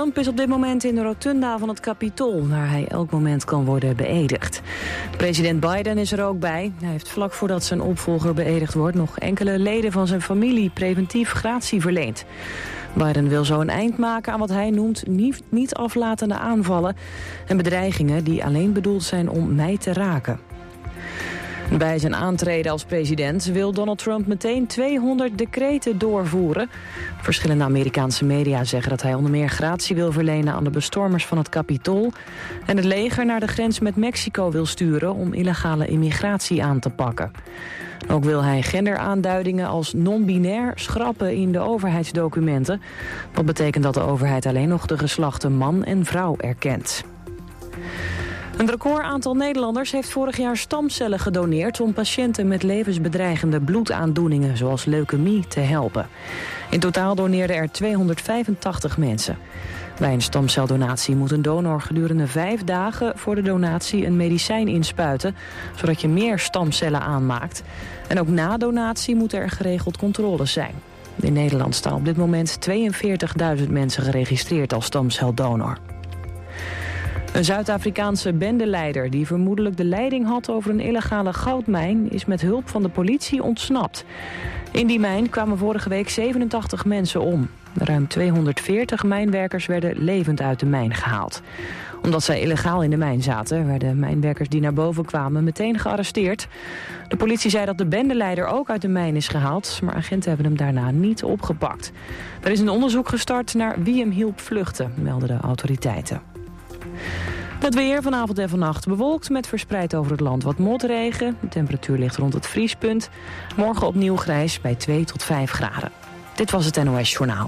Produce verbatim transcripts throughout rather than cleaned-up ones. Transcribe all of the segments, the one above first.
Trump is op dit moment in de rotunda van het Capitool, waar hij elk moment kan worden beëdigd. President Biden is er ook bij. Hij heeft vlak voordat zijn opvolger beëdigd wordt nog enkele leden van zijn familie preventief gratie verleend. Biden wil zo een eind maken aan wat hij noemt niet, niet aflatende aanvallen en bedreigingen die alleen bedoeld zijn om mij te raken. Bij zijn aantreden als president wil Donald Trump meteen tweehonderd decreten doorvoeren. Verschillende Amerikaanse media zeggen dat hij onder meer gratie wil verlenen aan de bestormers van het Capitool en het leger naar de grens met Mexico wil sturen om illegale immigratie aan te pakken. Ook wil hij genderaanduidingen als non-binair schrappen in de overheidsdocumenten. Wat betekent dat de overheid alleen nog de geslachten man en vrouw erkent. Een record aantal Nederlanders heeft vorig jaar stamcellen gedoneerd om patiënten met levensbedreigende bloedaandoeningen zoals leukemie te helpen. In totaal doneerden er tweehonderdvijfentachtig mensen. Bij een stamceldonatie moet een donor gedurende vijf dagen voor de donatie een medicijn inspuiten, zodat je meer stamcellen aanmaakt. En ook na donatie moeten er geregeld controles zijn. In Nederland staan op dit moment tweeënveertigduizend mensen geregistreerd als stamceldonor. Een Zuid-Afrikaanse bendeleider die vermoedelijk de leiding had over een illegale goudmijn is met hulp van de politie ontsnapt. In die mijn kwamen vorige week zevenentachtig mensen om. Ruim tweehonderdveertig mijnwerkers werden levend uit de mijn gehaald. Omdat zij illegaal in de mijn zaten, werden mijnwerkers die naar boven kwamen meteen gearresteerd. De politie zei dat de bendeleider ook uit de mijn is gehaald, maar agenten hebben hem daarna niet opgepakt. Er is een onderzoek gestart naar wie hem hielp vluchten, melden de autoriteiten. Het weer vanavond en vannacht bewolkt met verspreid over het land wat motregen. De temperatuur ligt rond het vriespunt. Morgen opnieuw grijs bij twee tot vijf graden. Dit was het N O S Journaal.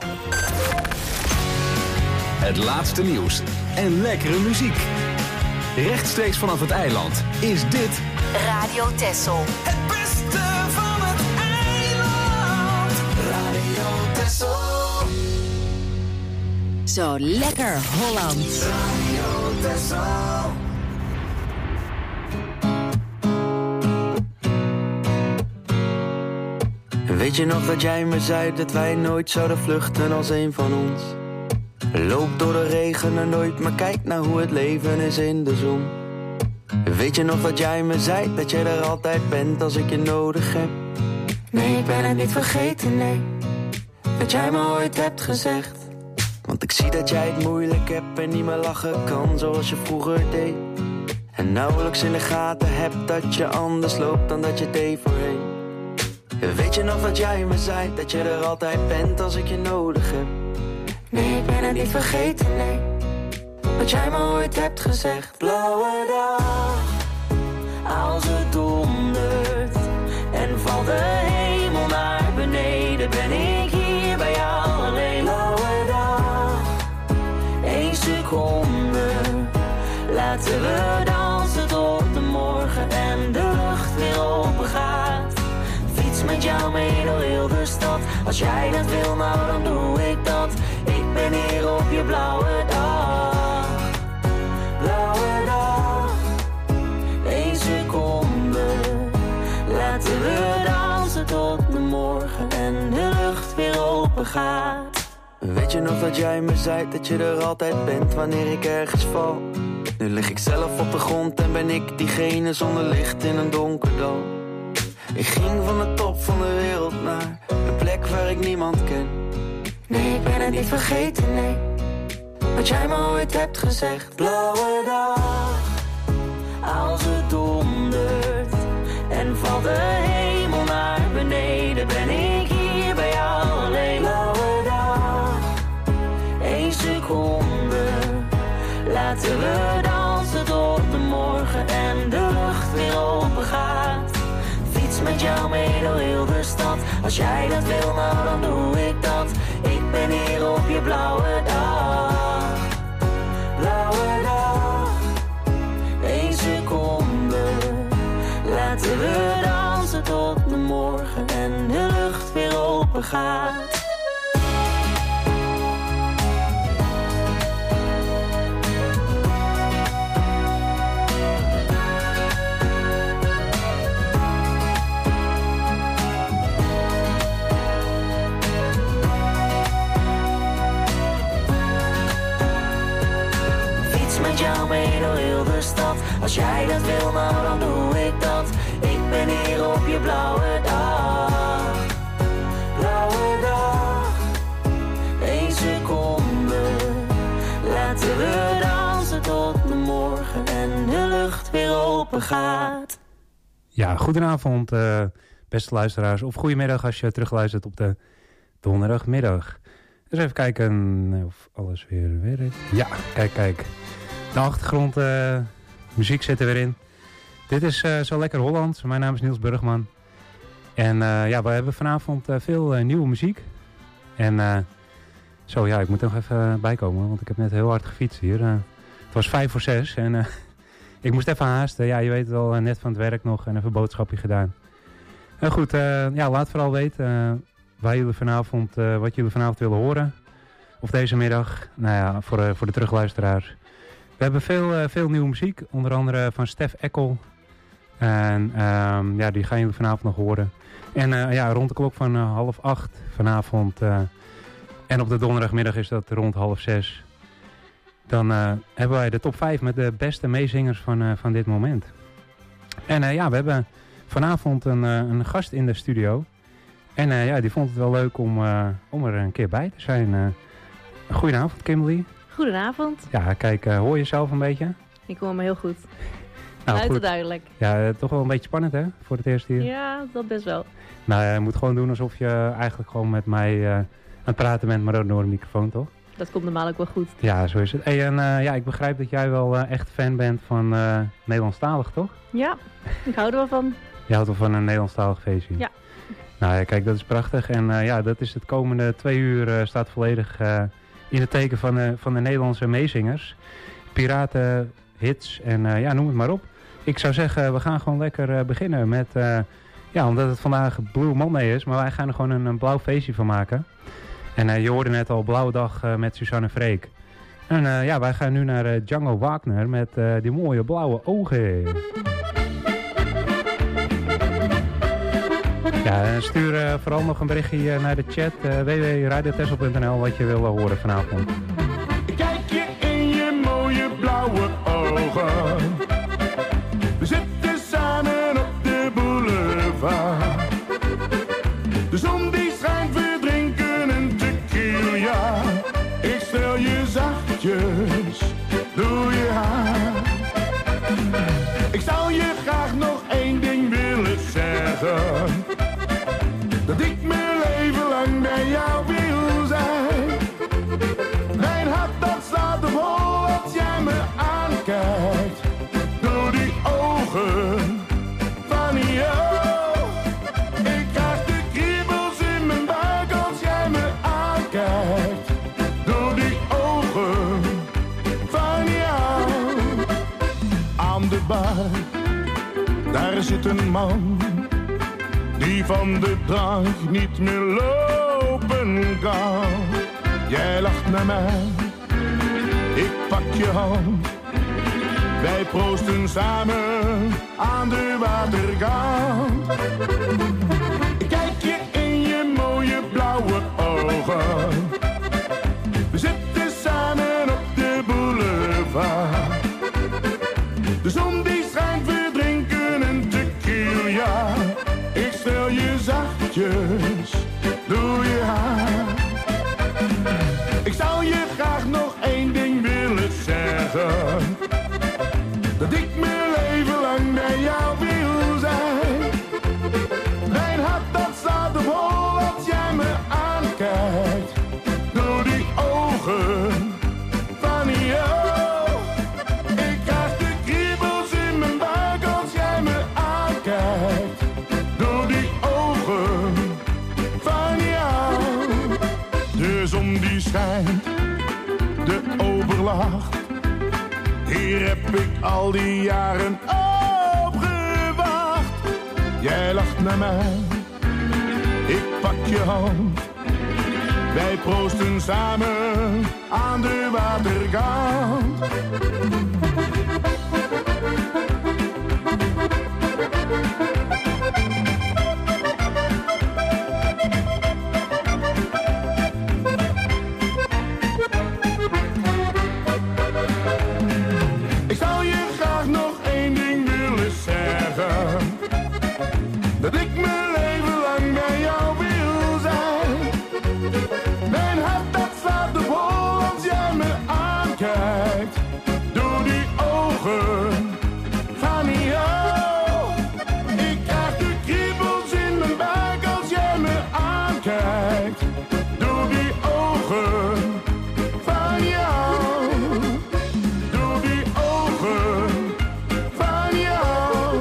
Het laatste nieuws en lekkere muziek. Rechtstreeks vanaf het eiland is dit Radio Texel. Het beste van het eiland. Radio Texel. Zo lekker Holland. Radio Texel. Weet je nog dat jij me zei dat wij nooit zouden vluchten als een van ons? Loop door de regen en nooit, maar kijk naar hoe het leven is in de zon. Weet je nog dat jij me zei dat jij er altijd bent als ik je nodig heb? Nee, ik ben het niet vergeten, nee. Wat jij me ooit hebt gezegd. Want ik zie dat jij het moeilijk hebt en niet meer lachen kan zoals je vroeger deed. En nauwelijks in de gaten hebt dat je anders loopt dan dat je deed voorheen. Weet je nog dat jij me zei dat je er altijd bent als ik je nodig heb? Nee, ik ben het niet vergeten, nee. Wat jij me ooit hebt gezegd. Blauwe dag, als het dondert en valt de hemel naar beneden, ben ik hier bij jou alleen. Blauwe dag, één seconde, laten we dansen tot de morgen en de lucht weer open gaat. Fiets met jou mee door heel de stad, als jij dat wil, nou dan doe ik dat. Ik ben hier op je blauwe dag. Blauwe dag, één seconde, laten we dansen tot de morgen en de lucht weer open gaat. Weet je nog dat jij me zei dat je er altijd bent wanneer ik ergens val? Nu lig ik zelf op de grond en ben ik diegene zonder licht in een donker dal. Ik ging van de top van de wereld naar een plek waar ik niemand ken. Nee, ik ben het niet vergeten, nee. Wat jij me ooit hebt gezegd. Blauwe dag, als het dondert en valt de hemel naar beneden, ben ik hier bij jou alleen. Blauwe dag, één seconde, laten we dansen tot de morgen en de lucht weer open gaat. Fiets met jou mee door heel de stad, als jij dat wil, nou dan doe ik dat. Ik ben hier op je blauwe dag. Blauwe dag, één seconde, laten we dansen tot de morgen en de lucht weer open gaat. fiets met jou mee door heel de stad. Als jij dat wil, nou dan doe ik dat. Ik ben hier op je blauwe dag. Blauwe dag. Eén seconde. Laten we dansen tot de morgen en de lucht weer open gaat. Ja, goedenavond uh, beste luisteraars. Of goedemiddag als je terugluistert op de donderdagmiddag. Dus even kijken of alles weer werkt. Ja, kijk, kijk. De achtergrond, uh, muziek zit er weer in. Dit is uh, Zo Lekker Holland. Mijn naam is Niels Burgman. En uh, ja, we hebben vanavond uh, veel uh, nieuwe muziek. En uh, zo ja, ik moet er nog even bijkomen. Want ik heb net heel hard gefietst hier. Uh, het was vijf voor zes. En uh, ik moest even haasten. Ja, je weet het al, uh, net van het werk nog. En even een boodschapje gedaan. En goed, uh, ja, laat vooral weten... Uh, Waar jullie vanavond, uh, wat jullie vanavond willen horen. Of deze middag. Nou ja, voor, uh, voor de terugluisteraars. We hebben veel, uh, veel nieuwe muziek. Onder andere van Stef Eckel. En um, ja, die gaan jullie vanavond nog horen. En uh, ja, rond de klok van uh, half acht vanavond. Uh, en op de donderdagmiddag is dat rond half zes. Dan uh, hebben wij de top vijf met de beste meezingers van, uh, van dit moment. En uh, ja, we hebben vanavond een, uh, een gast in de studio. En uh, ja, die vond het wel leuk om, uh, om er een keer bij te zijn. Uh, goedenavond, Kimberly. Goedenavond. Ja, kijk, uh, hoor je jezelf een beetje? Ik hoor me heel goed. Nou, Luid en goed. duidelijk. Ja, uh, toch wel een beetje spannend, hè? Voor het eerst hier. Ja, dat best wel. Nou, je moet gewoon doen alsof je eigenlijk gewoon met mij uh, aan het praten bent, maar dan door een microfoon, toch? Dat komt normaal ook wel goed. Ja, zo is het. Hey, en uh, ja, ik begrijp dat jij wel uh, echt fan bent van uh, Nederlandstalig, toch? Ja, ik hou er wel van. Je houdt wel van een Nederlandstalig feestje? Ja. Nou ja, kijk, dat is prachtig. En uh, ja, dat is het komende twee uur uh, staat volledig uh, in het teken van, uh, van de Nederlandse meezingers. Piraten, hits en uh, ja, noem het maar op. Ik zou zeggen, we gaan gewoon lekker uh, beginnen met... Uh, ja, omdat het vandaag Blue Monday is, maar wij gaan er gewoon een, een blauw feestje van maken. En uh, je hoorde net al Blauwe Dag uh, met Suzanne Freek. En uh, ja, wij gaan nu naar uh, Django Wagner met uh, die mooie blauwe ogen. Ja, stuur uh, vooral nog een berichtje uh, naar de chat uh, w w w punt radio tessel punt n l wat je wil uh, horen vanavond. Kijk je in je mooie blauwe ogen. We zitten samen op de boulevard. De zon die schijnt, we drinken een tequila. Ik stel je zachtjes door je haar. Ik zou je graag nog één ding willen zeggen. Dat ik mijn leven lang bij jou wil zijn. Mijn hart dat slaat op hol als jij me aankijkt. Door die ogen van jou. Ik krijg de kriebels in mijn buik als jij me aankijkt. Door die ogen van jou. Aan de bar, daar zit een man. Die van de drank niet meer lopen kan. Jij lacht naar mij, ik pak je hand. Wij proosten samen aan de waterkant. Ik kijk je in je mooie blauwe ogen. We zitten samen op de boulevard. De zon die schijnt, we drinken een tequila. Ik stel je zachtjes door je haar. Ik zou je graag nog één ding willen zeggen. Dat ik mijn leven lang bij jou wil zijn. Mijn hart dat slaat op hol als jij me aankijkt. Door die ogen van jou. Ik krijg de kriebels in mijn buik als jij me aankijkt. Door die ogen van jou. De zon die schijnt, de overlacht. Hier heb ik al die jaren op gewacht. Jij lacht naar mij, ik pak je hand. Wij proosten samen aan de waterkant. aankijkt, door die ogen van jou. Ik krijg de kriebels in mijn buik als jij me aankijkt, door die ogen van jou. Door die ogen van jou.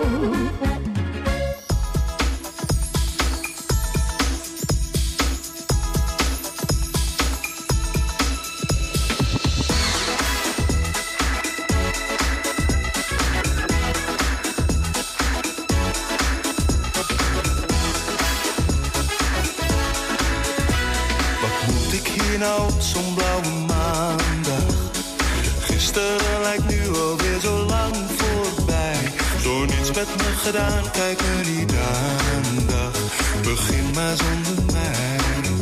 Nou op zo'n blauwe maandag. Gisteren lijkt nu alweer zo lang voorbij. Zo niets met me gedaan, kijk me niet aandag. Begin maar zonder mij.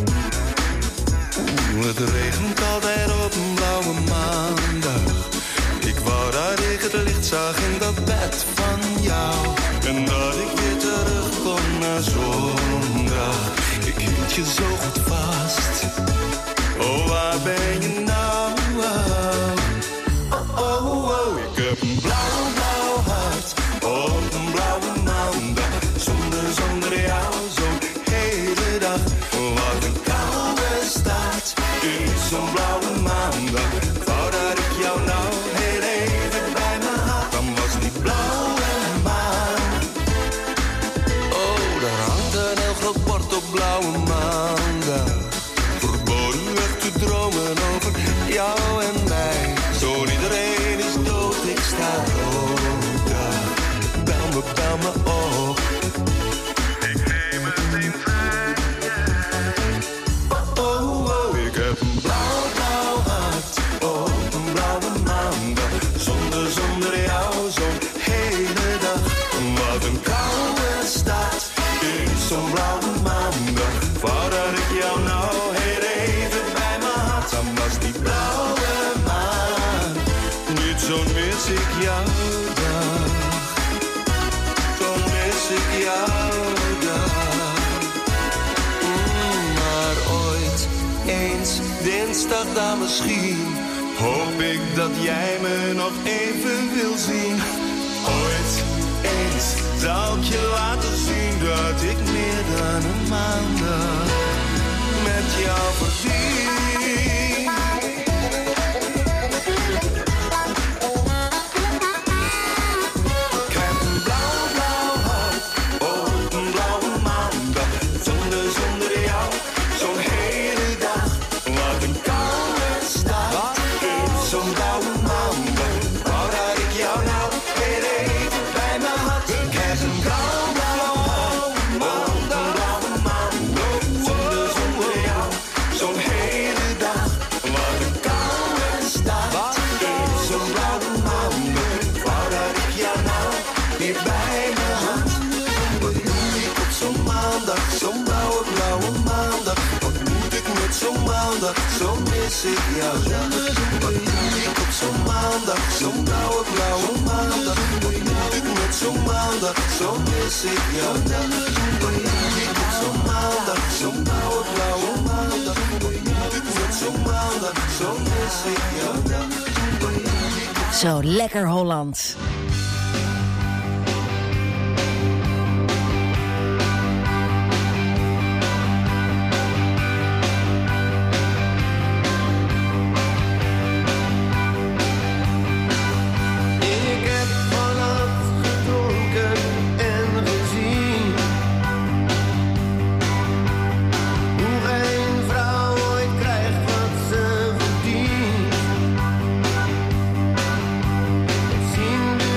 Oeh, het regent altijd op een blauwe maandag. Ik wou dat ik het licht zag in dat bed van jou. En dat ik weer terugkom naar zondag. Ik hield je zo goed vast. Oh, waar ben je nou? Oh, oh, oh, ik heb een blauw, blauw hart. Op een blauwe maandag. Zonder, zonder jou zo'n hele dag. Wat een koude staat in zo'n blauwe maandag. Ik wou dat ik jou nou heel even bij me had. Dan was die blauwe maan. Oh, daar hangt een heel groot bord op blauwe maandag. Dromen over jou en mij. Zo iedereen is dood, ik sta dood daar. Bel me, bel me op. Ik neem het in vrijheid. Oh, oh, oh, ik heb een blauw, blauw hart. Op een blauwe maandag. Zonder, zonder jou zo'n hele dag. Wat een koude staat in zo'n blauwe maandag. Wou dat ik jou nou heel even dan was die blauwe maan. Niet zo mis ik jou dag. Zo mis ik jou dag. Mm, maar ooit, eens, dinsdag dan misschien. Hoop ik dat jij me nog even wil zien. Ooit, eens, zal ik je laten zien dat ik meer dan een maandag met jou verdien. Zo mis ik jou. Wat doe ik op zo'n maandag? Zo'n blauwe, blauwe maandag. Wat moet ik met zo'n maandag? Zo mis ik jou. Wat doe ik op zo'n maandag? Zo'n blauwe, blauwe maandag. Wat moet ik met zo'n maandag? Zo mis ik jou. Zo lekker Holland. Zien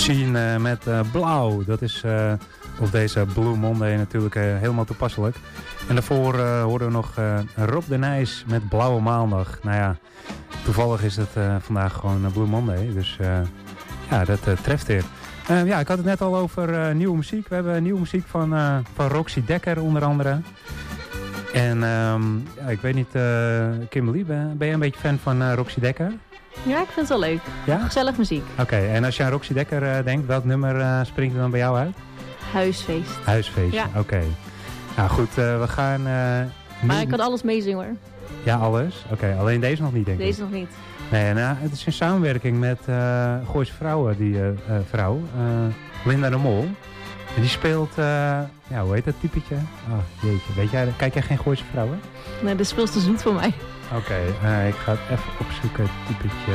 Obscene uh, met uh, Blauw. Dat is uh, op deze Blue Monday natuurlijk uh, helemaal toepasselijk. En daarvoor uh, hoorden we nog uh, Rob de Nijs met Blauwe Maandag. Nou ja, toevallig is het uh, vandaag gewoon uh, Blue Monday. Dus uh, ja, dat uh, treft weer. Uh, ja, ik had het net al over uh, nieuwe muziek. We hebben nieuwe muziek van, uh, van Roxy Dekker onder andere. En um, ja, ik weet niet, uh, Kimberly, ben, ben je een beetje fan van uh, Roxy Dekker? Ja, ik vind het wel leuk. Ja? Gezellig muziek. Oké, okay, en als je aan Roxy Dekker uh, denkt, welk nummer uh, springt er dan bij jou uit? Huisfeest. Huisfeest, ja. Oké. Okay. Nou goed, uh, we gaan... Uh, maar ik kan alles meezingen hoor. Ja, alles? Oké, okay, alleen deze nog niet denk deze ik. Deze nog niet. Nee, nou, het is in samenwerking met uh, Gooise Vrouwen, die uh, uh, vrouw, uh, Linda de Mol. En die speelt, uh, ja, hoe heet dat typetje? Oh, jeetje, weet jij, kijk jij geen Gooise Vrouwen? Nee, dit speelt te zoet voor mij. Oké, okay, uh, ik ga het even opzoeken, typetje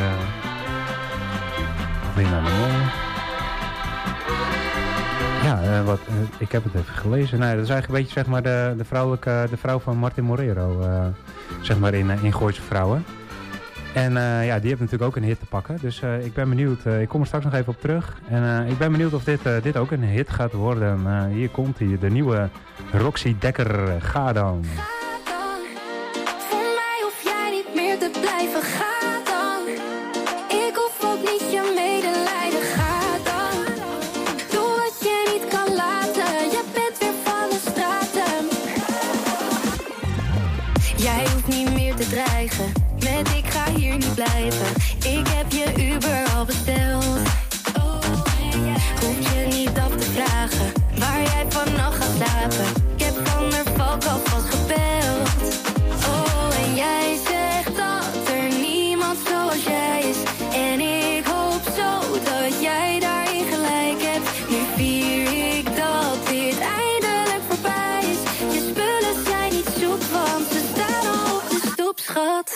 Linda de Mol. Ja, uh, wat, uh, ik heb het even gelezen. Nou, dat is eigenlijk een beetje zeg maar, de, de, vrouwelijke, de vrouw van Martin Morero, uh, zeg maar in, uh, in Gooise Vrouwen. En uh, ja, die heeft natuurlijk ook een hit te pakken. Dus uh, ik ben benieuwd. Uh, ik kom er straks nog even op terug. En uh, ik ben benieuwd of dit, uh, dit ook een hit gaat worden. Uh, hier komt hij, de nieuwe Roxy Dekker. Ga dan. Ga dan. Voor mij hoef jij niet meer te blijven. Ga dan. Ik hoef ook niet je medelijden. Ga dan. Doe wat je niet kan laten. Je bent weer van de straten. Jij hoeft niet meer te dreigen. Met ik ga hier niet blijven. Ik heb je Uber al besteld. Hoef je niet af te vragen waar jij vannacht gaat slapen. Ik heb van der Valk alvast gebeld. Oh, en jij zegt dat er niemand zoals jij is. En ik hoop zo dat jij daarin gelijk hebt. Nu vier ik dat dit eindelijk voorbij is. Je spullen zijn niet zoek, want ze staan al op de stoep, schat.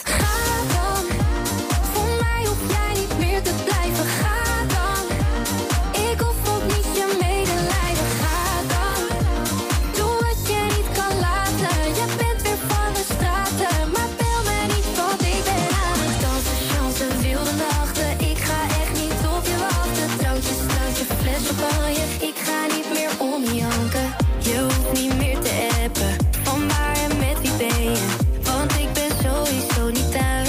Ik ga niet meer om janken. Je hoeft niet meer te appen. Van waar en met wie ben je? Want ik ben sowieso niet thuis.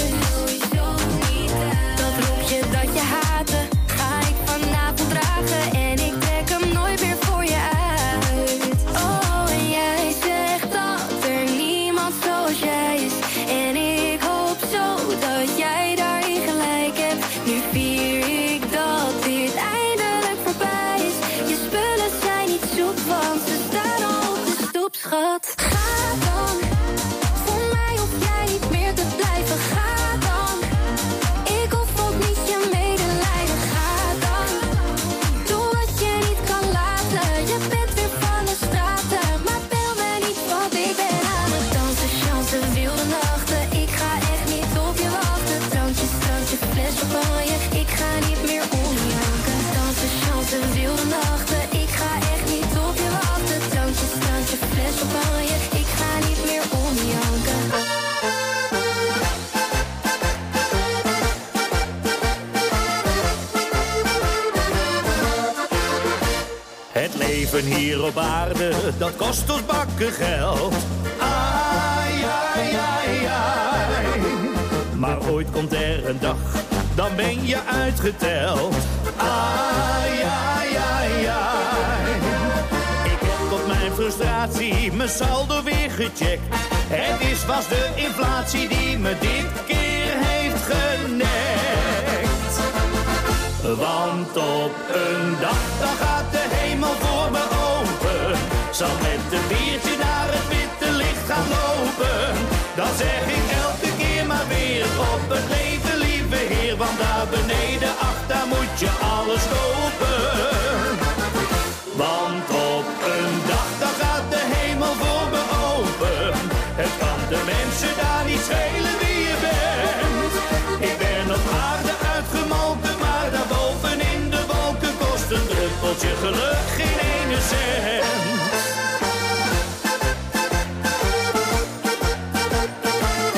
Dat roepje dat je haatte, ga ik vanavond dragen. En ik trek hem nooit meer voor je uit. Oh, en jij zegt dat er niemand zoals jij is. En ik hoop zo dat jij daarin gelijk hebt. Nu vier ik dat dit eindelijk voorbij is. Je spullen zijn niet zoek, want ze staan al op de stoep, schat. Ga dan. Voor mij hoef jij niet meer te blijven. Ga dan. Ik hoef ook niet je medelijden. Ga dan. Doe wat je niet kan laten. Je bent weer van de straten. Maar bel me niet, want ik ben aan het dansen. Chansen, wilde nachten. Ik ga echt niet op je wachten. Drankje, strankje, fles champagne. Ik ga niet meer om janken. Dansen, chansen, wilde nachten. Ik ga echt niet op je wachten. Drankje, strankje, fles champagne. Ik ga niet meer om janken. Het leven hier op aarde, dat kost ons bakken geld. Ai, ai, ai, ai. Maar ooit komt er een dag, dan ben je uitgeteld. Ai, ai, ai, ai. Ik heb tot mijn frustratie mijn saldo weer gecheckt. Het is was de inflatie die me dit keer heeft genekt. Want op een dag, dan gaat de hemel voor me open. Zal met een biertje naar het witte licht gaan lopen. Dan zeg ik elke keer maar weer op het leven, lieve Heer. Want daar beneden, ach, daar moet je alles kopen. Want op een dag, dan gaat de hemel voor me open. Het kan de mensen daar niet schelen wie je bent. Ik ben op aarde uitgemolken, maar daarboven in de wolken kost een druppeltje geluk geen ene cent.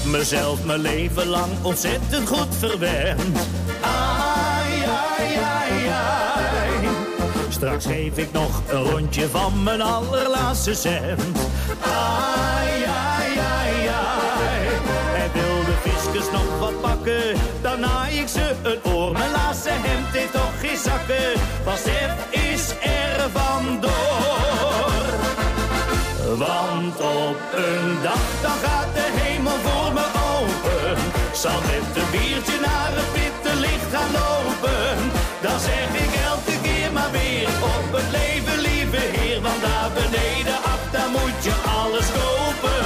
mezelf mijn leven lang ontzettend goed verwend. Ai, ai, ai, ai. Straks geef ik nog een rondje van mijn allerlaatste cent. Ai, ai, ai, ai. En wil de fiscus nog wat pakken, dan naai ik ze een oor. Mijn laatste hemd heeft toch geen zakken, pas F is er vandoor. Want op een dag, dan gaat de hemel voor me open. Zal met een biertje naar het witte licht gaan lopen. Dan zeg ik elke keer maar weer op het leven, lieve heer. Want daar beneden, ach, daar moet je alles kopen.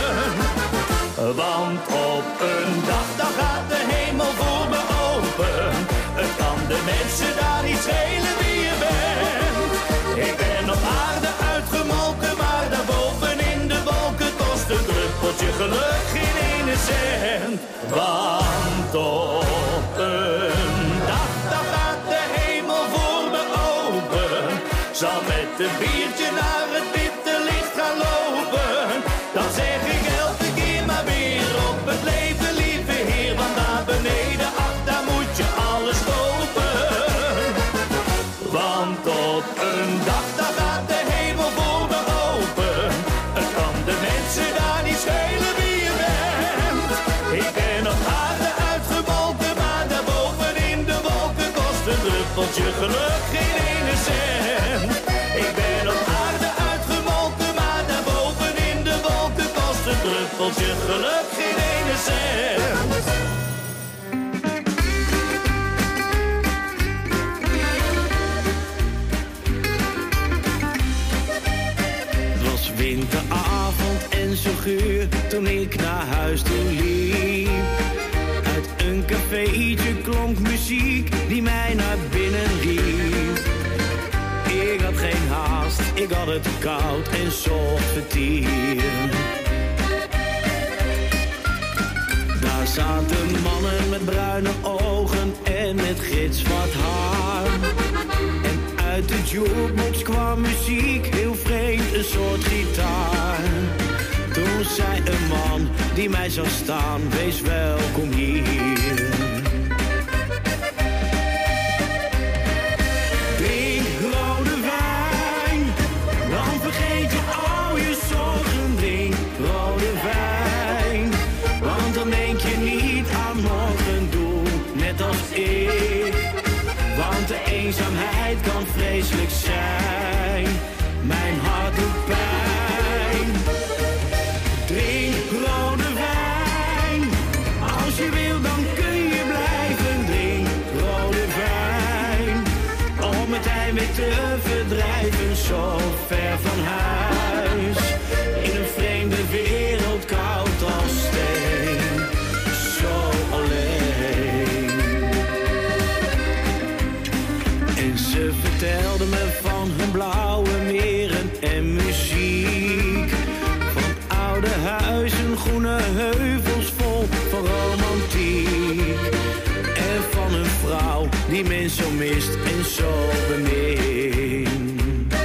Want op een dag, dan gaat de hemel voor me open. Het kan de mensen daar niet schelen wie je bent. Ik ben op aarde uitgemolken, maar daarboven in de wolken kost een druppeltje geluk geen ene cent. Want op een dag, dan gaat de hemel voor me open. Zal met een biertje naar het witte licht gaan lopen. Dan zeg ik elke keer maar weer op het leven, lieve heer. Want daar beneden, ach, daar moet je alles kopen. Want op een dag, dan gaat de hemel voor me open. Het kan de mensen daar niet schelen wie je bent. Ik ben op aarde uitgemolken, maar daarboven in de wolken kost een druppeltje geluk geen ene cent. Ik ben op aarde uitgemolken, maar daarboven in de wolken kost een druppeltje geluk geen ene cent. Winteravond en zo guur toen ik naar huis toe liep. Uit een cafeetje klonk muziek die mij naar binnen riep. Ik had geen haast, ik had het koud en zocht vertier. Daar zaten mannen met bruine ogen en met gitzwart haar. En uit de jukebox kwam muziek, heel vreemd, een soort gitaar. Toen zei een man die mij zag staan, wees welkom hier. Drink rode wijn, dan vergeet je al je zorgen. Drink rode wijn, want dan denk je niet aan morgen. Doe net als ik, want de eenzaamheid kan vreselijk zijn. Mijn hart doet pijn. Drink rode wijn, als je wil dan kun je blijven. Drink rode wijn, om het heimwee te verdrijven. Zo ver van huis, in een vreemde wereld, koud als steen. Zo alleen. En ze vertelde me van hun blauwe meren en muziek. Van oude huizen, groene heuvels vol van romantiek. En van een vrouw die men zo mist en zo bemint.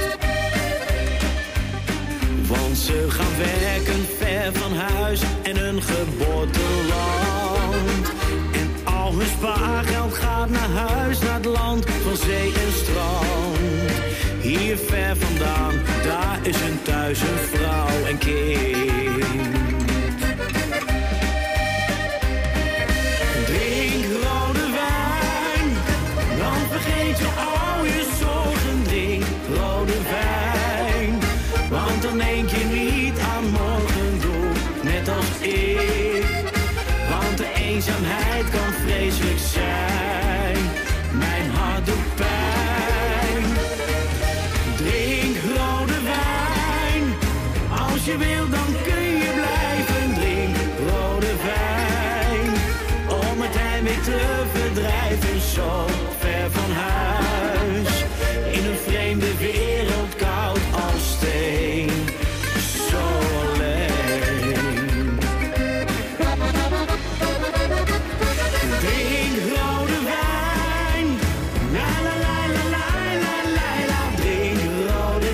Want ze gaan werken ver van huis en hun geboorteland. En al hun spaargeld gaat naar huis, naar het land van zee en strand. Hier ver vandaan, daar is hun thuis, een vrouw en kind. Drink rode wijn, dan vergeet je al je zorgen. Drink rode wijn, want dan denk je niet aan morgen. Doe net als ik, want de eenzaamheid kan vreselijk zijn. Mijn hart doet pijn. Drink rode wijn, als je wil dan kun je blijven. Drink rode wijn, om het heimwee te verdrijven. Zo ver van huis, in een vreemde wereld, koud als steen. Zo alleen. Drink rode wijn, la la la la la la la la. Drink rode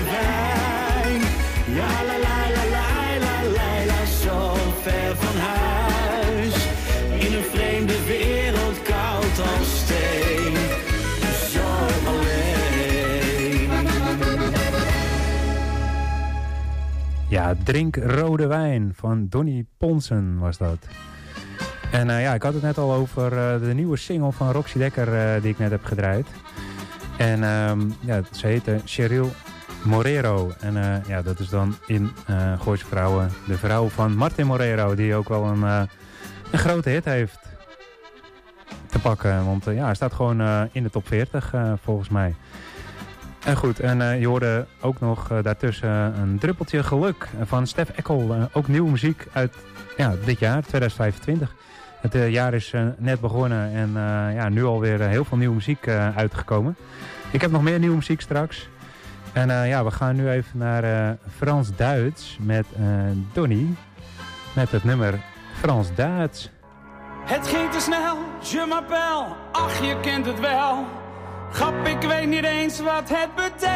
wijn, ja la la la la la la la. Zo ver van huis. alleen, zo alleen. Ja, Drink Rode Wijn van Donnie Ponsen was dat. En uh, ja, ik had het net al over uh, de nieuwe single van Roxy Dekker uh, die ik net heb gedraaid. En um, ja, ze heette Cheryl Morero. En uh, ja, dat is dan in uh, Gooise Vrouwen de vrouw van Martin Morero, die ook wel een, uh, een grote hit heeft te pakken. Want uh, ja, hij staat gewoon uh, in de top veertig uh, volgens mij. En goed, en uh, je hoorde ook nog uh, daartussen een druppeltje geluk van Stef Eckel. Uh, ook nieuwe muziek uit ja, dit jaar, tweeduizend vijfentwintig. Het uh, jaar is uh, net begonnen en uh, ja, nu alweer uh, heel veel nieuwe muziek uh, uitgekomen. Ik heb nog meer nieuwe muziek straks. En uh, ja, we gaan nu even naar uh, Frans-Duits met uh, Donnie. Met het nummer Frans-Duits. Het ging te snel, je m'appelle, ach je kent het wel. Grap, ik weet niet eens wat het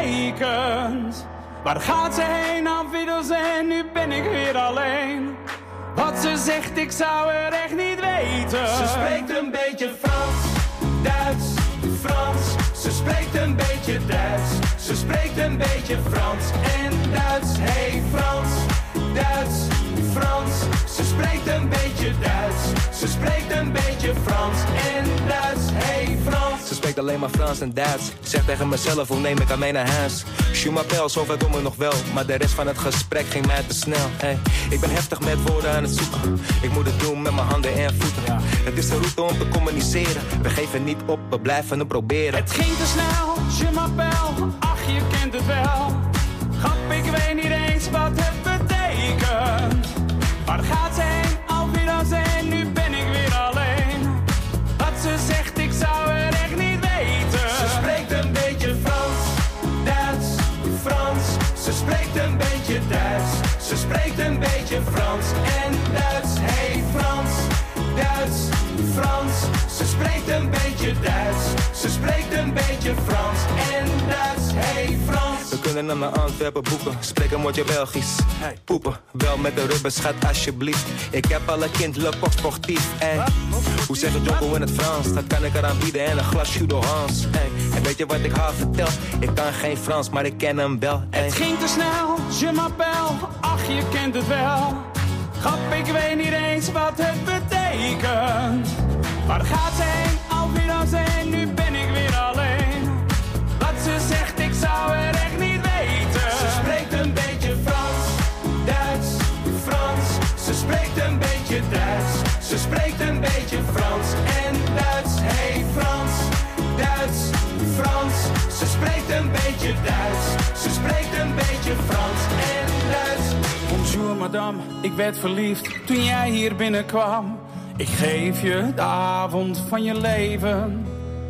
betekent. Waar gaat ze heen, aan Wiedersehen, nu ben ik weer alleen. Wat ze zegt, ik zou er echt niet weten. Ze spreekt een beetje Frans, Duits, Frans. Ze spreekt een beetje Duits. Ze spreekt een beetje Frans en Duits. Hey Frans, Duits, Frans. Ze spreekt een beetje Duits. Ze spreekt een beetje Frans en Duits. Hey Frans. Ze spreekt alleen maar Frans en Duits. Zeg tegen mezelf, hoe neem ik aan mij naar huis? Je m'appelle, zover doen we nog wel. Maar de rest van het gesprek ging mij te snel. Hey, ik ben heftig met woorden aan het zoeken. Ik moet het doen met mijn handen en voeten. Ja. Het is de route om te communiceren. We geven niet op, we blijven het proberen. Het ging te snel, je m'appelle, ach je kent het wel. Grap, ik weet niet eens wat het betekent. Waar gaat ze heen, al wie dan zijn, nu ben ik weer alleen. Wat ze zegt, ik zou er echt niet weten. Ze spreekt een beetje Frans, Duits, Frans. Ze spreekt een beetje Duits. Ze spreekt een beetje Frans en Duits. Hey Frans, Duits, Frans. Ze spreekt een beetje Duits. Ze spreekt een beetje Frans en Duits. Hey Frans. We kunnen naar mijn Antwerpen boeken. Spreek een woordje Belgisch. Hey. Poepen, wel met de rubber, schat alsjeblieft. Ik heb al een kind, le pok sportief. Hey. Hoe zeg je Jocko in het Frans? Dat kan ik eraan bieden en een glas Jus de Hans. Hey. En weet je wat ik haar vertel? Ik kan geen Frans, maar ik ken hem wel. Hey. Het ging te snel, je m'appelle, ach je kent het wel. Grap, ik weet niet eens wat het betekent. Waar gaat ze heen, al wie dan zijn, nu ben ik weer alleen. Wat ze zegt, ik zou er echt niet weten. Ze spreekt een beetje Frans, Duits, Frans. Ze spreekt een beetje Duits. Ze spreekt een beetje Frans en Duits. Hey Frans, Duits, Frans. Ze spreekt een beetje Duits. Ze spreekt een beetje Frans en Duits. Bonjour madame, ik werd verliefd toen jij hier binnenkwam. Ik geef je de avond van je leven.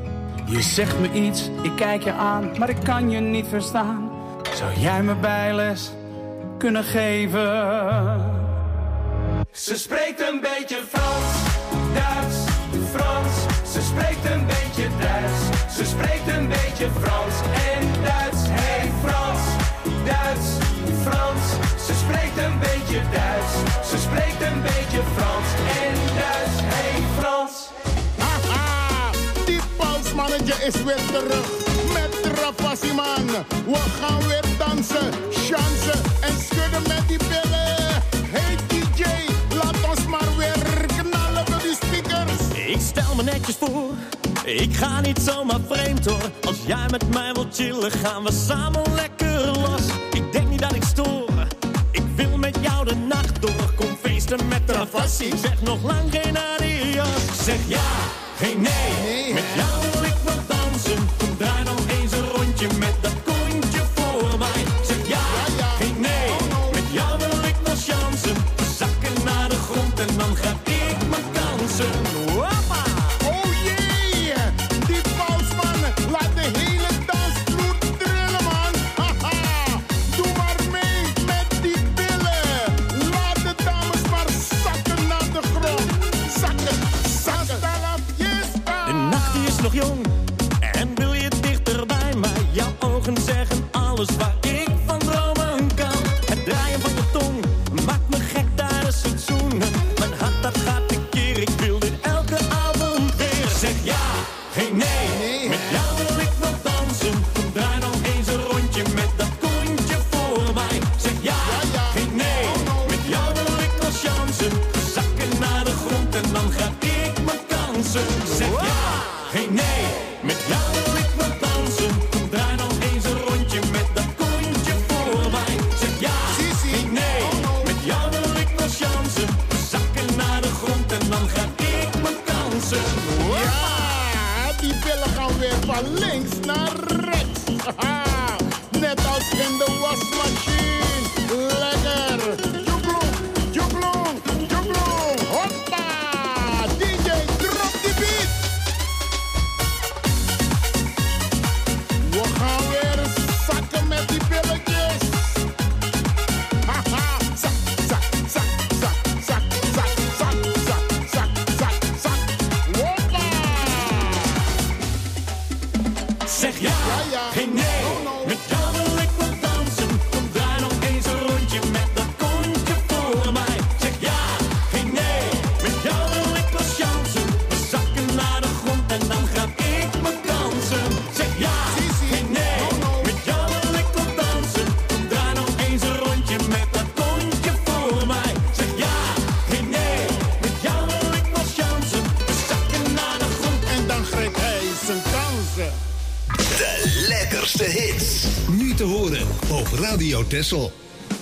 Je zegt me iets, ik kijk je aan, maar ik kan je niet verstaan. Zou jij me bijles kunnen geven? Ze spreekt een beetje Frans, Duits, Frans. Ze spreekt een beetje Duits. Ze spreekt een beetje Frans en Duits. Hey Frans, Duits, Frans. Ze spreekt een beetje Duits. Ze spreekt een beetje Frans en Duits. Hey Frans. Haha, die pausmannetje is weer terug met Rafassi man. We gaan weer dansen, chansen en schudden met die billen. Hey D J, laat ons maar weer knallen door die speakers. Ik stel me netjes voor, ik ga niet zomaar vreemd hoor. Als jij met mij wilt chillen, gaan we samen lekker los. Ik denk niet dat ik stoor, ik wil met jou de nacht door. Kom feesten met Rafassi, zeg nog lang geen adios. Zeg ja, geen nee, nee met jou wil ik wel dansen. Kom draai nog eens een rondje met dat kontje voor mij. Zeg ja, ja, ja. geen nee, met jou wil ik wel chansen. We zakken naar de grond en dan ga ik mijn kansen. Wappa! Oh jee, die pausman laat de hele dansvloer trillen man. Haha, doe maar mee met die billen. Laat de dames maar zakken naar de grond. Zakken, zakken. De nacht die is nog jong en wil je dichter bij mij. Jouw ogen zeggen alles waar ik van dromen kan. Het draaien van je tong maakt me gek tijdens het zoenen. Mijn hart dat gaat tekeer, ik wil dit elke avond weer. Zeg ja, geen nee. met jou wil ik wel dansen. Kom draai nog eens een rondje met dat kontje voor mij. Zeg ja, ik nee, met jou wil ik wel chansen. We zakken naar de grond en dan ga ik mijn kansen. Ja, die billen gaan weer van links naar rechts. Net als in de wasmachine. Lekker. Joeglong, joeglong, joeglong. Hoppa. D J, drop die beat. We gaan weer zakken met die billetjes. Haha. Zak, zak, zak, zak, zak, zak, zak, zak, zak, zak, zak. Hoppa. Zeg ja, geen nee. Met jou wil ik wel dansen. Kom draai nog eens een rondje met dat kontje voor mij. Zeg ja, geen nee. Met jou wil ik wel chansen. We zakken naar de grond en dan ga ik mijn kansen. Zeg ja, geen nee. Met jou wil ik wel dansen. Kom draai nog eens een rondje met dat kontje voor mij. Zeg ja, geen nee. Met jou wil ik wel chansen. We zakken naar de grond en dan grijpt hij zijn kansen. De lekkerste hits. Nu te horen op Radio Texel.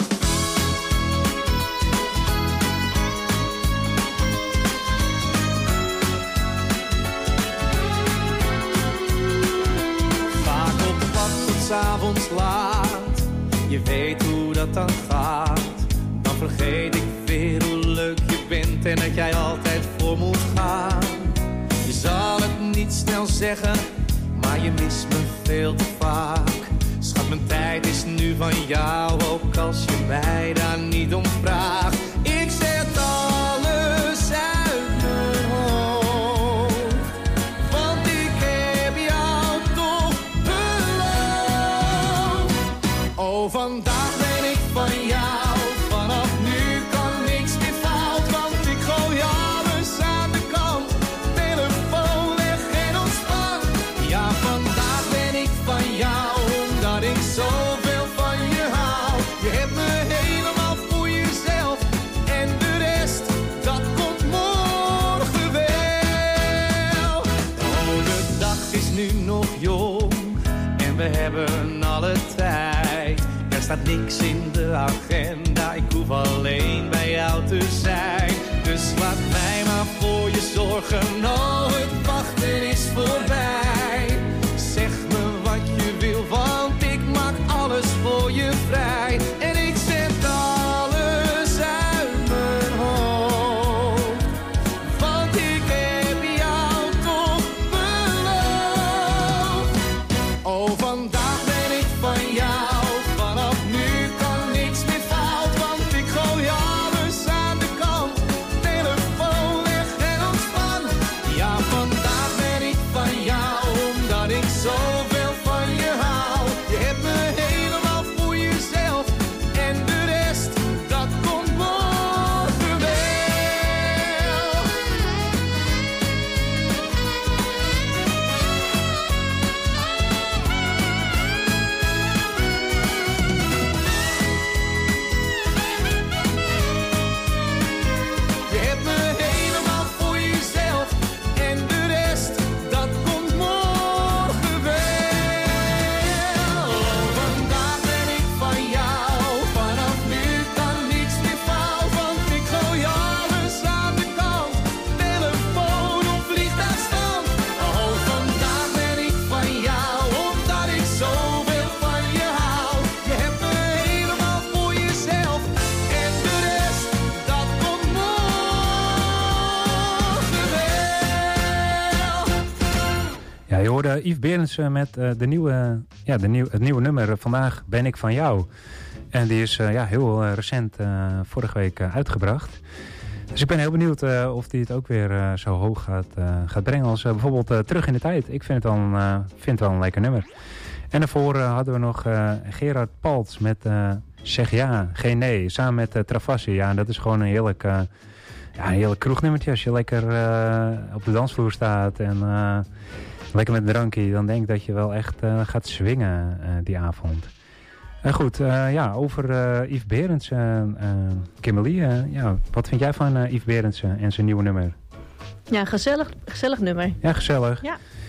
Vaak op pad tot 's avonds laat. Je weet hoe dat dan gaat. Dan vergeet ik weer hoe leuk je bent en dat jij altijd voor moet gaan. Je zal het niet snel zeggen, maar je mist me veel te vaak. Schat, mijn tijd is nu van jou, ook als je mij daar niet om vraagt. Ik zet alles uit mijn hoofd, want ik heb jou toch beloofd. Oh, vandaag ben ik van jou, vanaf nu kan niks meer fout, want ik gooi alles aan de kant. Telefoon weg en ontspan. Ja, vandaag ben ik van jou, omdat ik zoveel van je hou. Je hebt me helemaal voor jezelf en de rest, dat komt morgen wel. Oh, de dag is nu nog jong en we hebben alle tijd. Er staat niks in de agenda, ik hoef alleen bij jou te zijn. Dus laat mij maar voor je zorgen, oh, het wachten is voorbij. Zeg me wat je wil, want ik maak alles voor je vrij. En ik zet alles uit mijn hoofd, want ik heb jou toch beloofd. Oh, vandaag ben ik van jou, vanaf nu kan niks meer fout, want ik gooi alles aan de kant. Telefoon weg en ontspan. Ja, vandaag ben ik van jou, omdat ik zoveel van je hou. Je hebt me helemaal voor jezelf en de rest, dat komt morgen wel. Je hebt me helemaal voor jezelf en de rest, dat komt morgen wel. Oh, vandaag ben ik van jou, vanaf nu kan niks meer fout, want ik gooi alles aan de kant. Telefoon of vliegtuigstand. Oh, vandaag ben ik van jou, omdat ik zoveel van je hou. Je hebt me helemaal voor jezelf en de rest, dat komt morgen wel. Ja, je hoorde Yves Berendsen met uh, de nieuwe, ja, de nieuw, het nieuwe nummer uh, Vandaag ben ik van jou. En die is uh, ja, heel uh, recent, uh, vorige week uh, uitgebracht. Dus ik ben heel benieuwd uh, of die het ook weer uh, zo hoog gaat, uh, gaat brengen als uh, bijvoorbeeld uh, Terug in de Tijd. Ik vind het wel een, uh, vind het wel een lekker nummer. En daarvoor uh, hadden we nog uh, Gerard Paltz met uh, Zeg ja, geen nee, samen met uh, Travassi. Ja, dat is gewoon een heerlijk, uh, ja, een heerlijk kroegnummertje als je lekker uh, op de dansvloer staat en uh, lekker met een drankje. Dan denk ik dat je wel echt uh, gaat swingen uh, die avond. Uh, goed, uh, ja, over uh, Yves Berendsen, uh, Kimberly. Uh, ja, wat vind jij van uh, Yves Berendsen en zijn nieuwe nummer? Ja, gezellig, gezellig nummer. Ja, gezellig. Ja.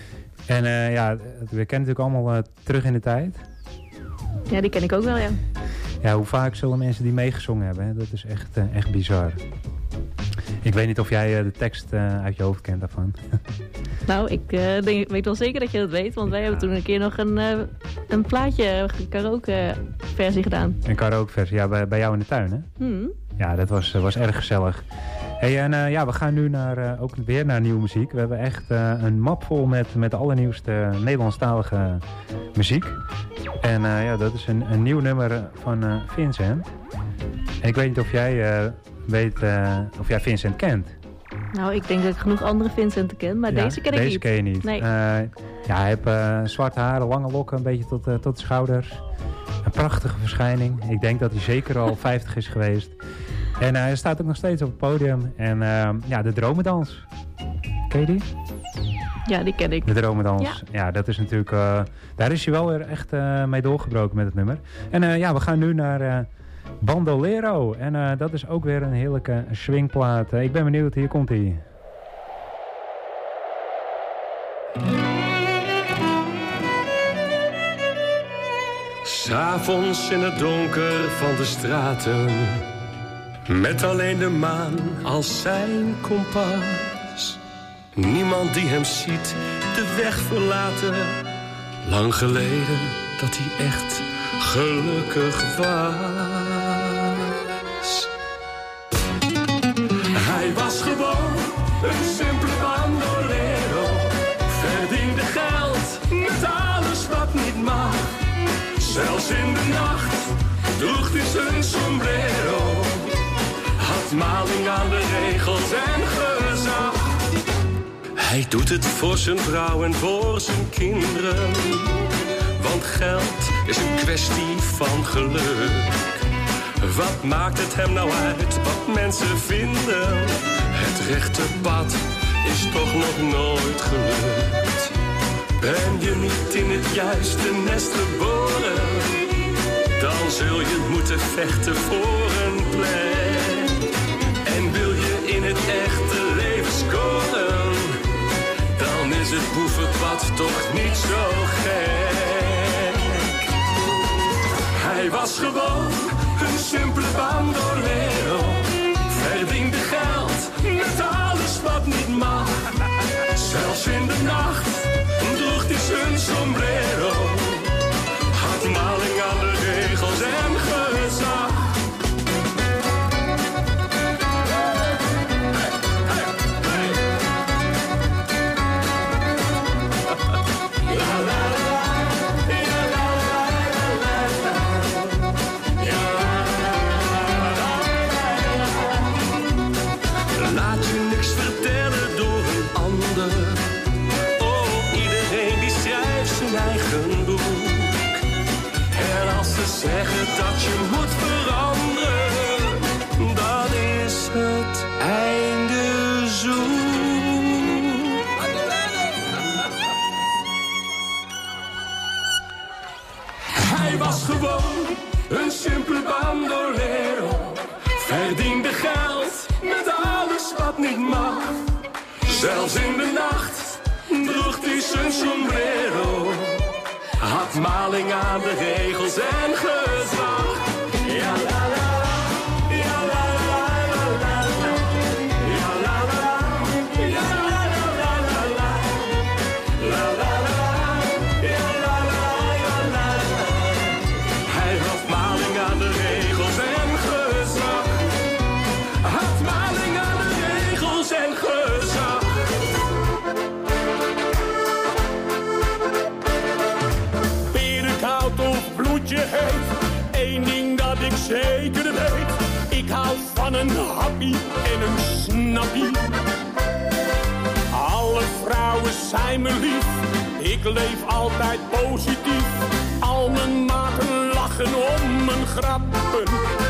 En uh, ja, we kennen natuurlijk allemaal uh, Terug in de Tijd. Ja, die ken ik ook wel, ja. Ja, hoe vaak zullen mensen die meegezongen hebben, hè? Dat is echt, uh, echt bizar. Ik weet niet of jij uh, de tekst uh, uit je hoofd kent daarvan. Nou, ik uh, denk, weet wel zeker dat je dat weet. Want wij hebben toen een keer nog een, uh, een plaatje, een karaoke versie gedaan. Een karaoke versie, ja, bij, bij jou in de tuin, hè? Hmm. Ja, dat was, was erg gezellig. Hey, en uh, ja, we gaan nu naar, uh, ook weer naar nieuwe muziek. We hebben echt uh, een map vol met, met de allernieuwste Nederlandstalige muziek. En uh, ja, dat is een, een nieuw nummer van uh, Vincent. En ik weet niet of jij... Uh, weet uh, of jij Vincent kent. Nou, ik denk dat ik genoeg andere Vincenten ken, maar ja, deze ken ik deze niet. Deze ken je niet. Nee. Uh, ja, hij heeft uh, zwarte haren, lange lokken, een beetje tot, uh, tot de schouders. Een prachtige verschijning. Ik denk dat hij zeker al vijftig is geweest. En uh, hij staat ook nog steeds op het podium. En uh, ja, de Dromedans. Ken je die? Ja, die ken ik. De Dromedans. Ja, ja dat is natuurlijk... Uh, daar is hij wel weer echt uh, mee doorgebroken met het nummer. En uh, ja, we gaan nu naar... Uh, Bandolero. En uh, dat is ook weer een heerlijke swingplaat. Uh, ik ben benieuwd, hier komt hij. S'avonds in het donker van de straten, met alleen de maan als zijn kompas. Niemand die hem ziet de weg verlaten. Lang geleden dat hij echt gelukkig was. Hij was gewoon een simpele bandolero. Verdiende geld met alles wat niet mag. Zelfs in de nacht droeg hij zijn sombrero. Had maling aan de regels en gezag. Hij doet het voor zijn vrouw en voor zijn kinderen. Want geld is een kwestie van geluk. Wat maakt het hem nou uit wat mensen vinden? Het rechte pad is toch nog nooit gelukt. Ben je niet in het juiste nest geboren, dan zul je moeten vechten voor een plek. En wil je in het echte leven scoren, dan is het boevenpad toch niet zo gek. Hij was gewoon een simpele bandolero. Verdiende geld met alles wat niet mag. Zelfs in de nacht droeg hij zijn sombrero. Had maling aan de regels en gezag. Laat je niks vertellen door een ander. Oh, iedereen die schrijft zijn eigen boek. En als ze zeggen dat je moet veranderen, dan is het einde zoek. Hij was gewoon een simpele bandolero. Verdiende geld met alles wat niet mag. Zelfs in de nacht droeg hij zijn sombrero. Had maling aan de regels en gezag. Ja la la, ja la la la la la. Ja la la, ja la la la la la. La la la, ja la la ja la la. Hij had maling aan de regels en gezag. Had maling aan de regels en gezag. Koud of bloedje heet, één ding dat ik zeker weet. Ik hou van een happy en een snappie. Alle vrouwen zijn me lief, ik leef altijd positief. Al mijn maten lachen om mijn grappen.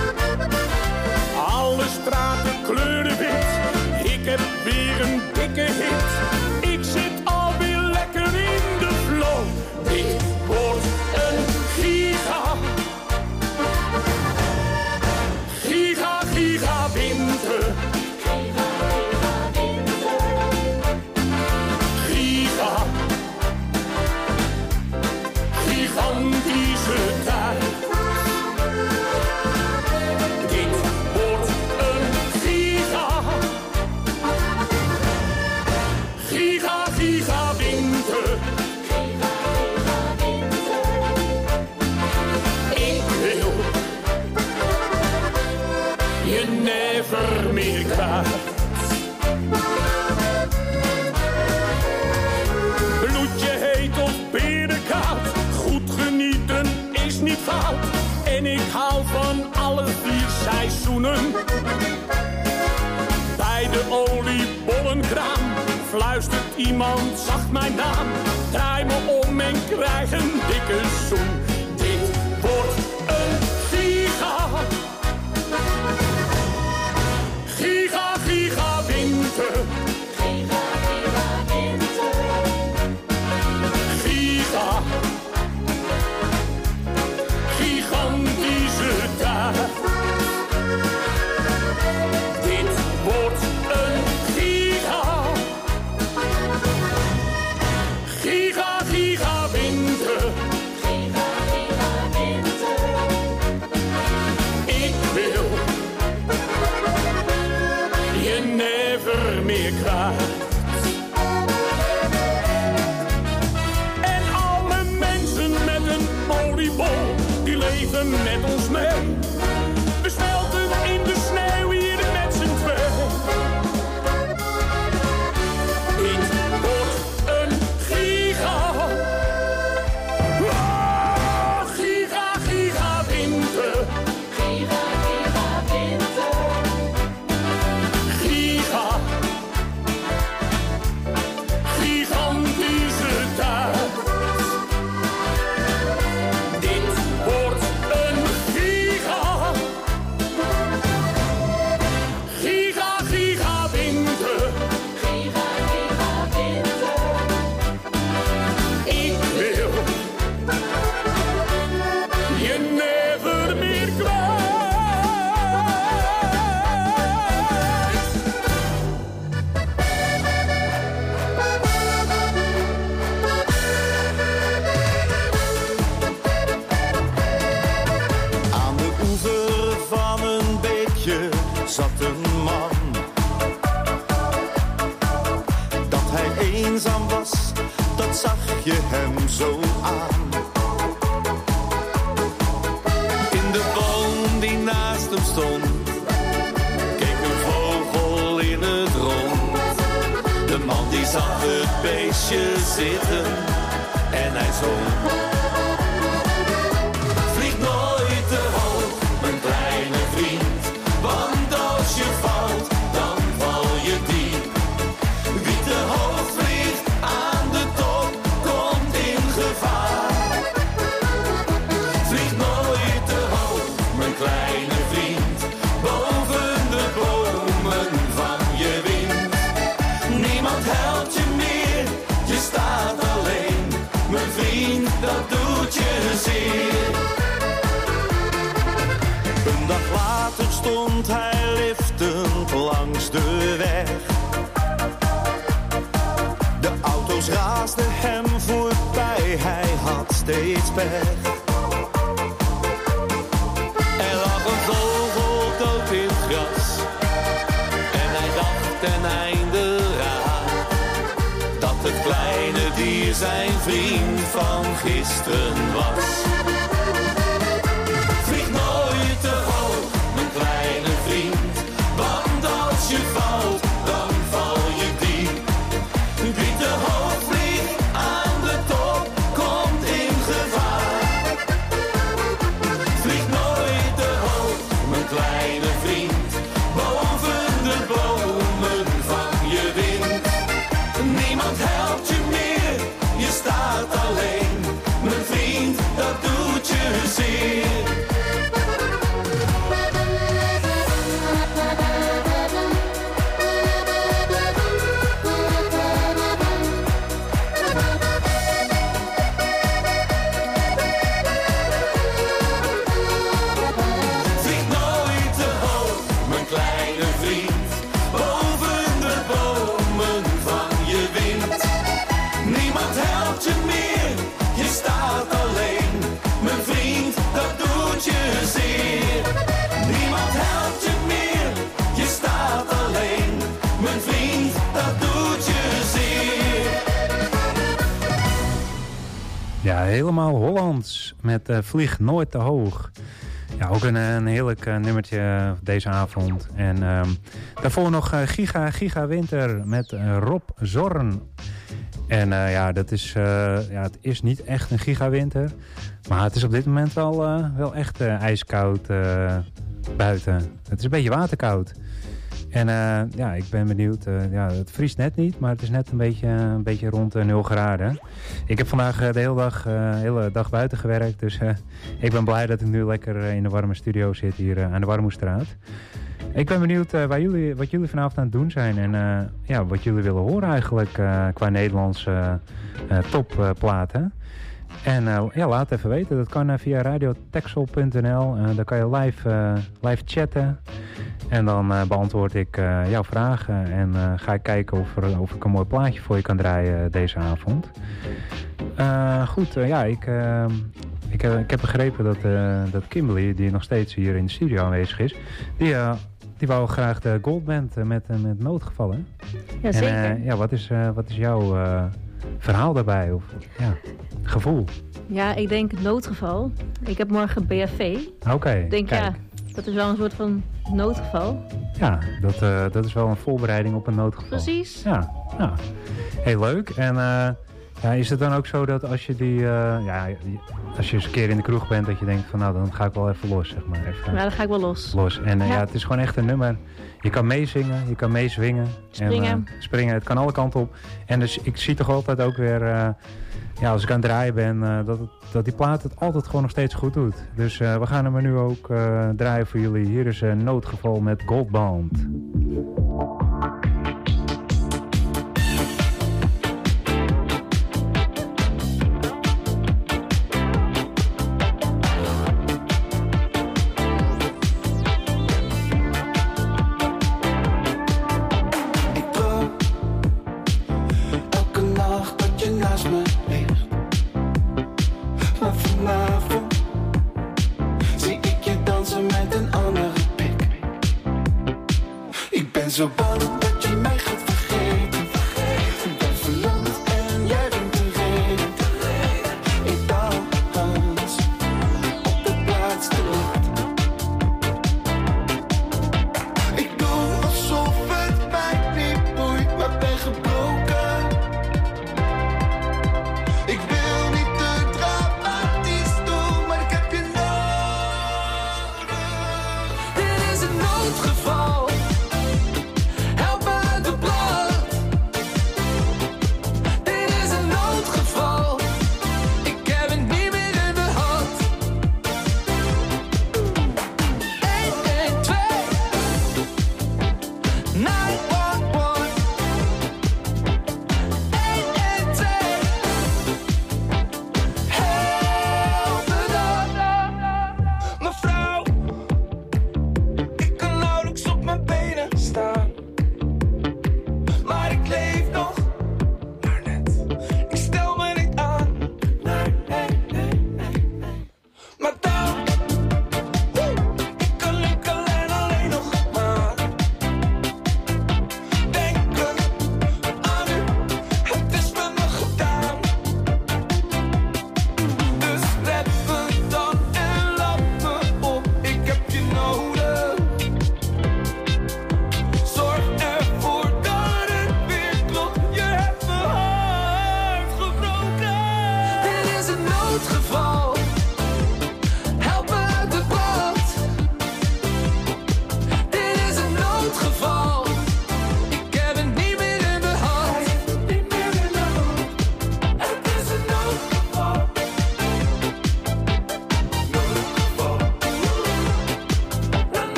Alle straten kleuren wit, ik heb weer een dikke hit. Ik zit alweer lekker in de flow. Dit wordt een giga. Giga, giga winter. Giga, fluistert iemand zacht mijn naam. Draai me om en krijg een dikke zoen. Dit wordt een giga. Giga, giga winter. Giga, giga winter. Giga. Gigantische dag. Dit wordt een giga. Giga, giga winter. Giga, giga winter. Ik wil je never meer kwijt. En alle mensen met een oliebol, die leven met ons mee. We smelten in de sneeuw hier met z'n twee. Dit wordt een giga. Oh, giga, giga winter. Giga, giga winter. Giga. Gigantische tijd. Dit wordt een giga. Giga, giga winter. Giga, giga winter. Ik wil je never meer kwijt. Aan de oever van een beekje zat een man. Dat hij eenzaam was, dat zag je hem zo aan. In de boom die naast hem stond, keek een vogel in het rond. De man die zag het beestje zitten en hij zong. Vlieg nooit te hoog, mijn kleine vriend, want als je valt, dan val je diep. Wie te hoog vliegt aan de top, komt in gevaar. Vlieg nooit te hoog, mijn kleine vriend, boven de bomen van je wind. Niemand helpt je meer, je staat alleen. Mijn vriend, dat doet je zeer. Een dag later stond hij liftend langs de weg. De auto's raasden hem voorbij, hij had steeds pech. Er lag een vogel dood in het gras en hij dacht ten einde raad dat het kleine dier zijn vriend van gisteren was. Vlieg nooit te hoog, mijn kleine vriend, want als je valt, dan val je diep. Wie te hoog vliegt aan de top, komt in gevaar. Vlieg nooit te hoog, mijn kleine vriend, boven de bomen van je wind. Niemand helpt je meer, je staat alleen. Mijn vriend, dat doet je zeer. Vlieg nooit te hoog, mijn kleine vriend, boven de bomen van je wind. Niemand helpt je meer, je staat alleen. Mijn vriend, dat doet je zeer. Niemand helpt je meer, je staat alleen. Mijn vriend, dat doet je zeer. Ja, helemaal Hollands met uh, Vlieg nooit te hoog. Ja, ook een, een heerlijk uh, nummertje deze avond. En uh, daarvoor nog uh, Giga Giga Winter met uh, Rob Zorn. En uh, ja, dat is, uh, ja, het is niet echt een gigawinter. Maar het is op dit moment wel, uh, wel echt uh, ijskoud uh, buiten. Het is een beetje waterkoud. En uh, ja, ik ben benieuwd. Uh, ja, het vriest net niet, maar het is net een beetje, een beetje rond uh, nul graden. Ik heb vandaag uh, de hele dag, uh, hele dag buiten gewerkt. Dus uh, ik ben blij dat ik nu lekker uh, in de warme studio zit hier uh, aan de Warmoestraat. Ik ben benieuwd uh, waar jullie, wat jullie vanavond aan het doen zijn. En uh, ja, wat jullie willen horen eigenlijk uh, qua Nederlandse uh, topplaten. Uh, en uh, ja, laat even weten. Dat kan uh, via radio texel punt n l. Uh, daar kan je live, uh, live chatten. En dan uh, beantwoord ik uh, jouw vragen. En uh, ga ik kijken of, er, of ik een mooi plaatje voor je kan draaien uh, deze avond. Uh, goed, uh, ja, ik, uh, ik, uh, ik heb begrepen dat, uh, dat Kimberly, die nog steeds hier in de studio aanwezig is, die, uh, die wou graag de Goldband uh, met, uh, met Noodgevallen. Ja, zeker. En, uh, ja, wat is, uh, wat is jouw uh, verhaal daarbij? Of ja, gevoel? Ja, ik denk het noodgeval. Ik heb morgen B F V. Oké, okay, ik denk, kijk. Ja, dat is wel een soort van noodgeval. Ja, dat, uh, dat is wel een voorbereiding op een noodgeval. Precies. Ja, ja. Heel leuk. En uh, ja, is het dan ook zo dat als je die, uh, ja, als je eens een keer in de kroeg bent, dat je denkt van nou, dan ga ik wel even los, zeg maar. Even, ja, dan ga ik wel los. Los. En uh, ja. ja, het is gewoon echt een nummer. Je kan meezingen, je kan meezwingen. Springen. En, uh, springen, het kan alle kanten op. En dus ik zie toch altijd ook weer, uh, ja, als ik aan het draaien ben, uh, dat, het, dat die plaat het altijd gewoon nog steeds goed doet. Dus uh, we gaan hem nu ook uh, draaien voor jullie. Hier is een Noodgeval met Goldband. Zo bang dat je mij gaat vergeten. Ik ben verlamd en jij bent de reden. Ik dans op de plaats te laat. Ik doe alsof het mij niet boeit, maar ben gebroken. Ik wil niet te dramatisch doen, maar ik heb je nodig. Dit is een noodgeval.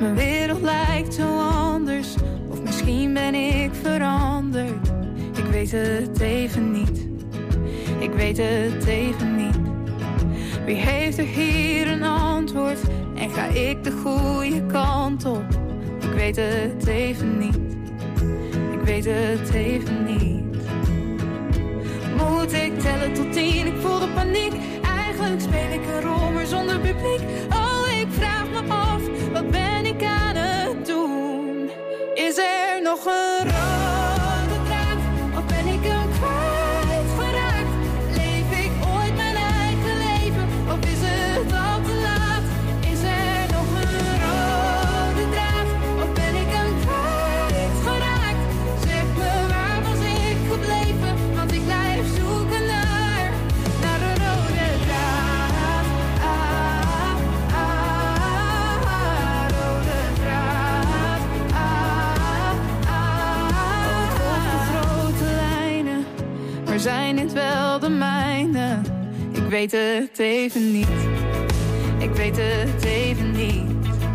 Mijn wereld lijkt zo anders, of misschien ben ik veranderd. Ik weet het even niet, ik weet het even niet. Wie heeft er hier een antwoord en ga ik de goede kant op? Ik weet het even niet, ik weet het even niet. Moet ik tellen tot tien, ik voel de paniek. Eigenlijk speel ik een rol, maar zonder publiek. Oh, ik vraag me af, wat ben ik aan het doen? Is er nog een rode draad, of ben ik hem kwijtgeraakt? Leef ik ooit mijn eigen leven, of is het al te laat? Is er nog een rode draad, of ben ik hem kwijtgeraakt? Zeg me, waar was ik gebleven? Want ik blijf zoeken naar, naar een rode draad. Ah, ah, ah, rode draad. Ah, ah, ah. Grote lijnen, maar zijn dit wel de mijne? Ik weet het even niet, ik weet het even niet.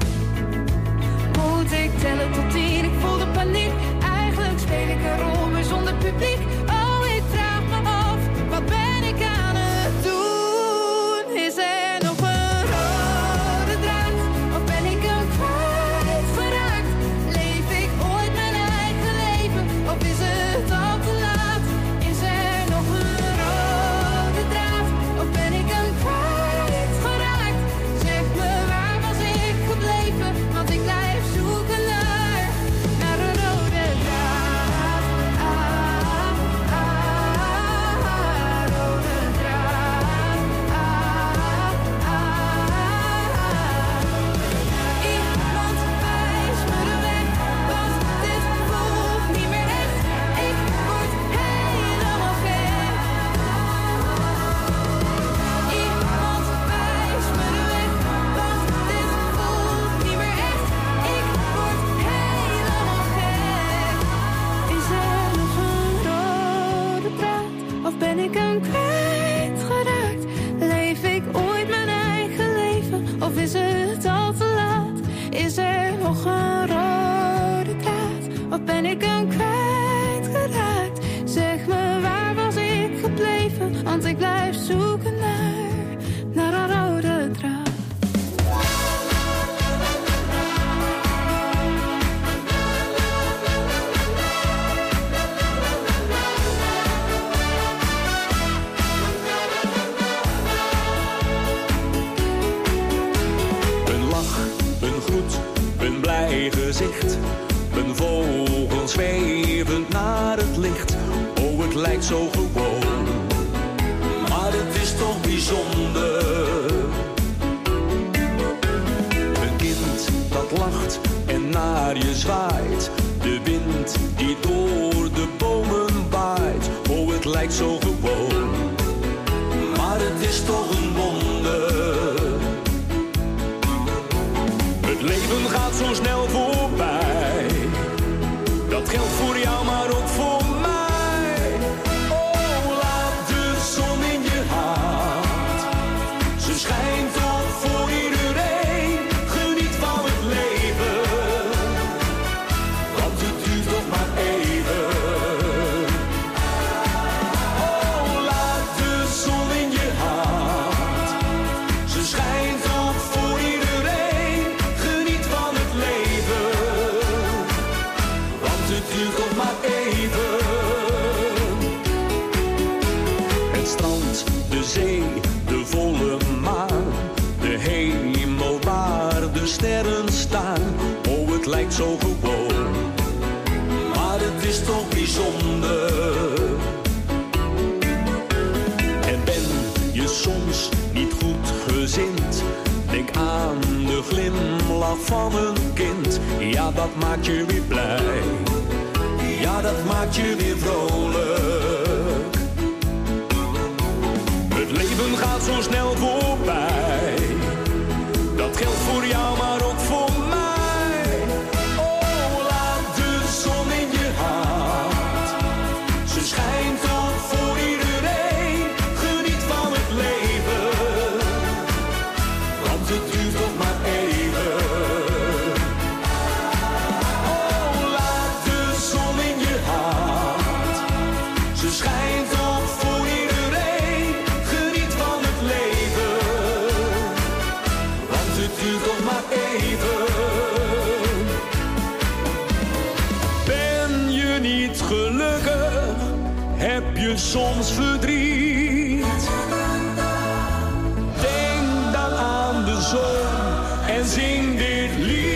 Moet ik tellen tot tien, ik voel de paniek. Eigenlijk speel ik een rol, maar zonder publiek. Oh, ik vraag me af, wat ben ik aan het doen? Is er nog een rode draad, of ben ik hem kwijtgeraakt? Leef ik ooit mijn eigen leven, of is het al te laat? Is er nog een rode draad, of ben ik hem kwijtgeraakt? Zeg me, waar was ik gebleven? Want ik blijf zoeken naar, naar een rode draad. Ah, ah, ah, rode draad. Ah, ah, ah. Iemand wijst me de weg, want dit voelt niet meer echt. Ik word helemaal gek. Iemand wijst me de weg, want dit voelt niet meer echt. Ik word helemaal gek. Is er nog een rode draad, of ben ik hem kwijtgeraakt? Leef ik ooit mijn eigen leven, of is het al te laat? Is er nog een rode draad, of ben ik hem kwijtgeraakt? Zeg me, waar was ik gebleven? Want ik blijf zoeken naar, naar een rode draad. Een lach, een groet, een blij gezicht. Een vogel zwevend naar het licht. Oh, het lijkt zo gewoon, maar het is toch bijzonder. Een kind dat lacht en naar je zwaait. De wind die door de bomen waait. Oh, het lijkt zo gewoon, maar het is toch een wonder. Het leven gaat zo snel voorbij. Dat geldt voor jou, maar ook voor mij. Oh, laat de zon in je hart. Ze schijnt toch voor iedereen. Geniet van het leven, want het duurt toch maar even. Oh, laat de zon in je hart. Ze schijnt toch voor iedereen. Geniet van het leven, want het duurt toch maar even. Het strand, de zee, de volle maan. De hemel waar de sterren staan. Oh, het lijkt zo gewoon, maar het is toch bijzonder. En ben je soms niet goed gezind? Denk aan de glimlach van een kind. Ja, dat maakt je weer blij. Ja, dat maakt je weer vrolijk. Het leven gaat zo snel voorbij. Dat geldt voor jou, maar ook voor mij. Oh, laat de zon in je hart. Ze schijnt toch voor iedereen. Geniet van het leven, want het duurt toch maar even. soms verdriet. Denk dan aan de zon en zing dit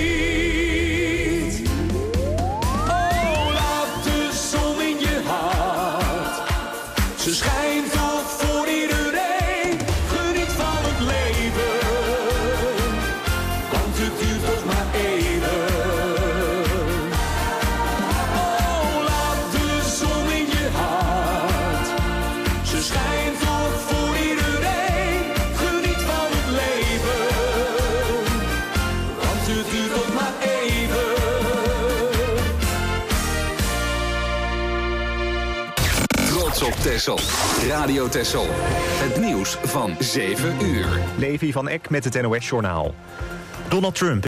lied. Oh, laat de zon in je hart. Ze schijnt toch voor iedereen. Geniet van het leven, want het duurt toch maar even. Oh, laat de zon in je hart. Ze schijnt toch voor iedereen. Geniet van het leven, want het duurt toch maar even. Trots op Texel. Radio Texel. Het nieuws van zeven uur. Levi van Eck met het N O S-journaal. Donald Trump